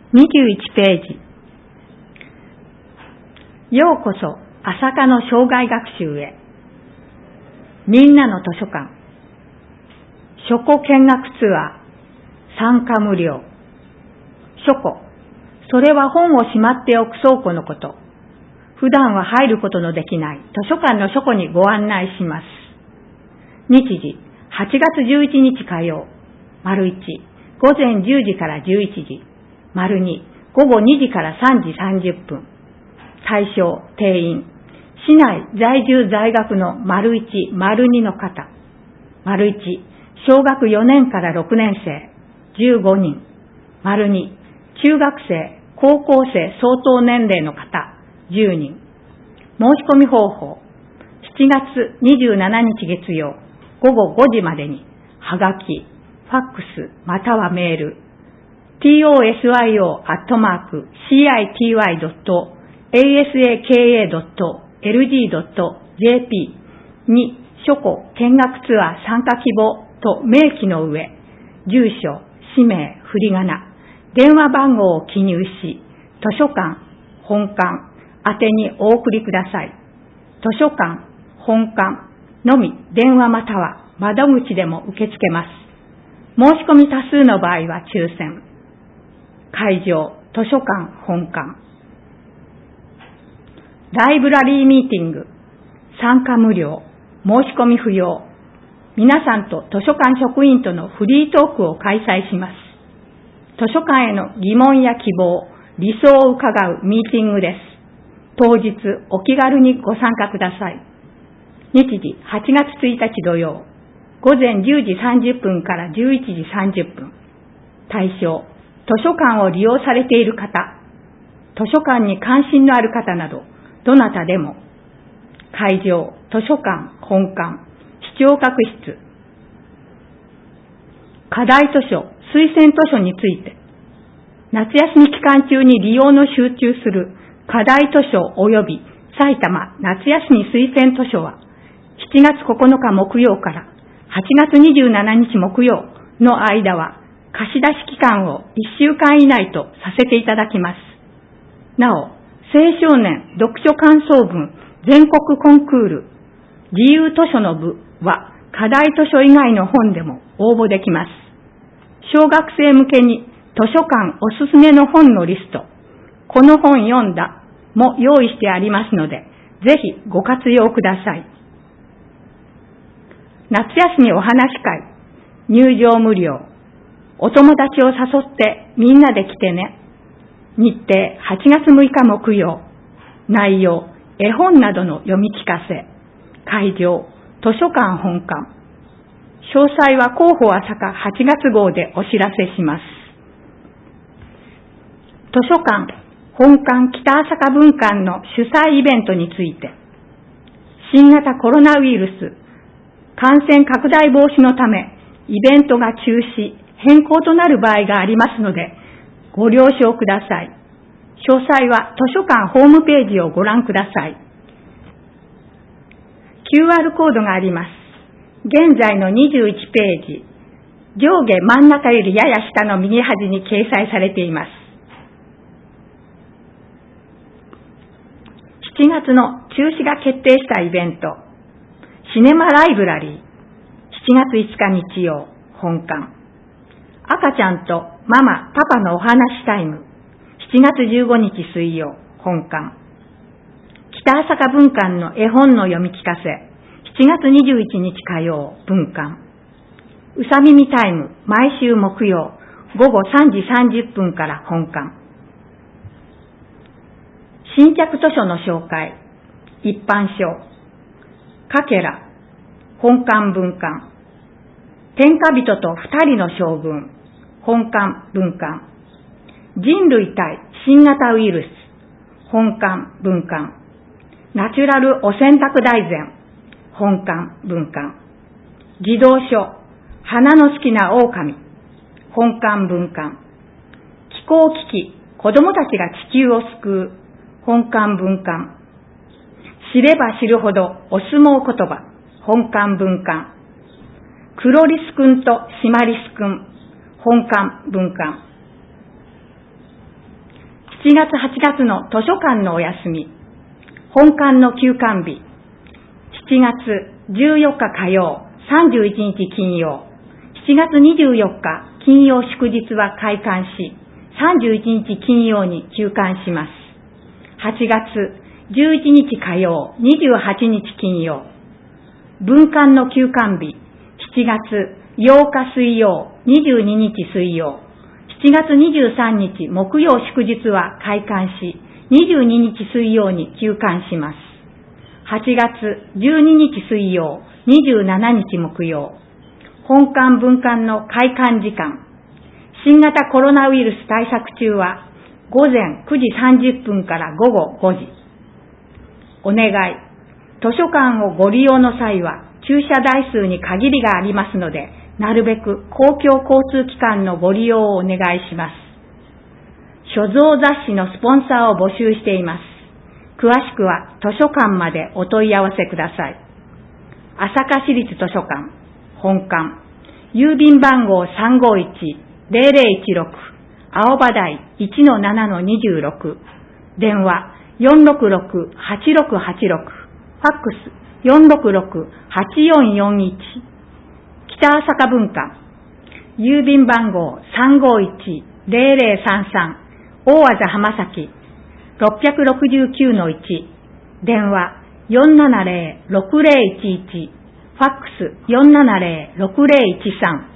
21ページ。ようこそ朝霞の生涯学習へ。みんなの図書館。書庫見学ツアー。参加無料。書庫。それは本をしまっておく倉庫のこと。普段は入ることのできない図書館の書庫にご案内します。日時、8月11日火曜。丸1、午前10時から11時。丸2、午後2時から3時30分。対象、定員。市内在住在学の丸1、丸2の方。丸1、小学4年から6年生、15人。丸2、中学生、高校生相当年齢の方、10人。申し込み方法。7月27日月曜、午後5時までに、はがき、ファックス、またはメール、tosyo@city.asaka.lg.jp に書庫見学ツアー参加希望と明記の上、住所、氏名、振り仮名、電話番号を記入し、図書館、本館宛てにお送りください。図書館、本館のみ電話または窓口でも受け付けます。申し込み多数の場合は抽選。会場、図書館、本館。ライブラリーミーティング。参加無料。申し込み不要。皆さんと図書館職員とのフリートークを開催します。図書館への疑問や希望、理想を伺うミーティングです。当日お気軽にご参加ください。日時、8月1日土曜。午前10時30分から11時30分。対象、図書館を利用されている方、図書館に関心のある方など、どなたでも。会場、図書館、本館、視聴覚室。課題図書、推薦図書について、夏休み期間中に利用の集中する課題図書及び埼玉夏休み推薦図書は、7月9日木曜から8月27日木曜の間は、貸し出し期間を1週間以内とさせていただきます。なお、青少年読書感想文全国コンクール自由図書の部は課題図書以外の本でも応募できます。小学生向けに図書館おすすめの本のリスト、この本読んだも用意してありますので、ぜひご活用ください。夏休みお話会、入場無料。お友達を誘ってみんなで来てね。日程8月6日木曜。内容、絵本などの読み聞かせ。会場、図書館本館。詳細は広報朝霞8月号でお知らせします。図書館、本館北朝霞分館の主催イベントについて、新型コロナウイルス感染拡大防止のため、イベントが中止、変更となる場合がありますので、ご了承ください。詳細は図書館ホームページをご覧ください。QR コードがあります。現在の21ページ、上下真ん中よりやや下の右端に掲載されています。7月の中止が決定したイベント、シネマライブラリー、7月5日日曜、本館。赤ちゃんとママ、パパのお話タイム、7月15日水曜、本館。北朝霞分館の絵本の読み聞かせ、7月21日火曜、分館。うさ耳タイム、毎週木曜、午後3時30分から本館。新着図書の紹介、一般書、かけら、本館分館。天下人と二人の将軍、本館分館。人類対新型ウイルス、本館分館。ナチュラルお洗濯大全、本館分館。児童書、花の好きな狼、本館分館。気候危機、子供たちが地球を救う、本館分館。知れば知るほどお相撲言葉、本館分館。クロリス君とシマリス君、本館分館。 7月8月の図書館のお休み、本館の休館日、7月14日火曜、31日金曜、7月24日金曜祝日は開館し、31日金曜に休館します。8月11日火曜、28日金曜、文館の休館日、7月8日水曜、22日水曜、7月23日木曜祝日は開館し、22日水曜に休館します。8月12日水曜、27日木曜、本館文館の開館時間、新型コロナウイルス対策中は午前9時30分から午後5時。お願い。図書館をご利用の際は駐車台数に限りがありますので、なるべく公共交通機関のご利用をお願いします。所蔵雑誌のスポンサーを募集しています。詳しくは図書館までお問い合わせください。朝霞市立図書館、本館、郵便番号351-0016、青葉台 1-7-26、電話466-8686、ファックス466-8441、北朝霞文館、郵便番号351-0033、大字浜崎 669-1、電話470-6011、ファックス470-6013、